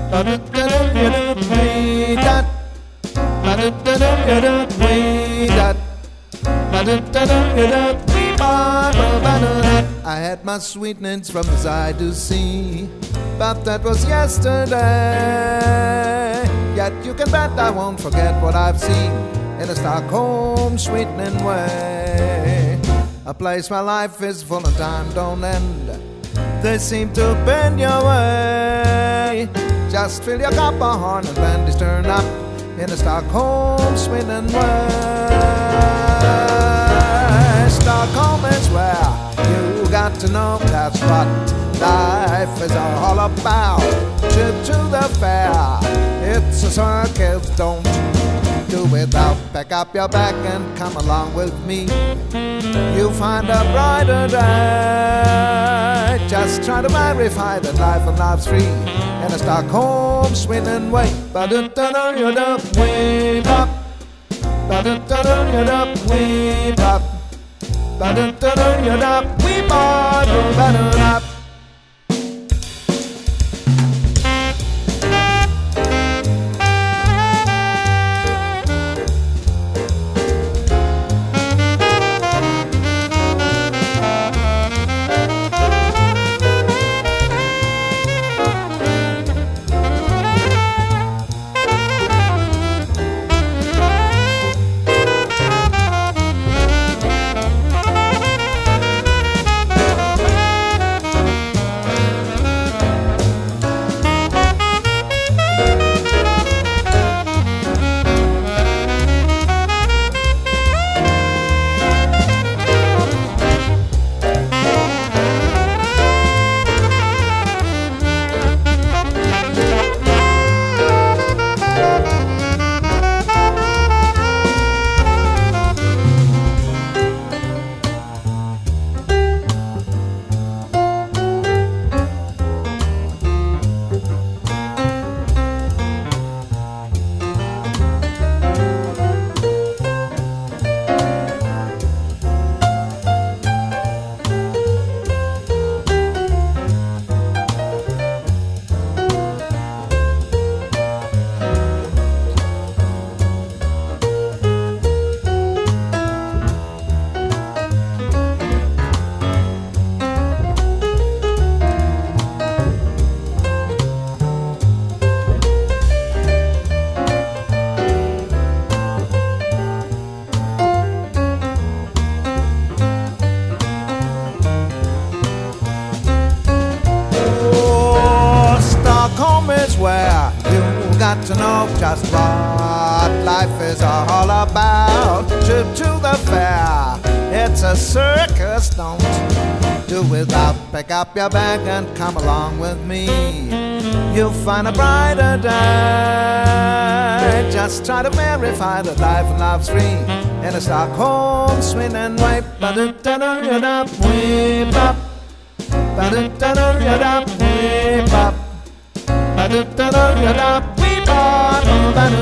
I had my sweetness from the side to sea, but that was yesterday. Yet you can bet I won't forget what I've seen in a Stockholm sweetening way. A place where life is full and time don't end. They seem to bend your way. Just fill your cup of horn and brandy's turn up in a Stockholm sweetening way. Stockholm is where you got to know that's what life is all about. Trip to the fair, it's a circus, don't do without. Pack up your bag and come along with me. You'll find a brighter day. Just try to verify that life and love's free in a Stockholm swinging way. Way up, way up. Ba-da-da-da-da-da-wee-ba-do-ba-do-da. Where you got to know just what life is all about. Trip to the fair, it's a circus, don't do without. Pick up your bag and come along with me. You'll find a brighter day. Just try to verify that life and love's free in a Stockholm swinging way. Ba-da-da-da-da-way up, ba-da-da-da-da-da-way up. Ba-da-da-da-da-da-wee-ba-do-ba-do.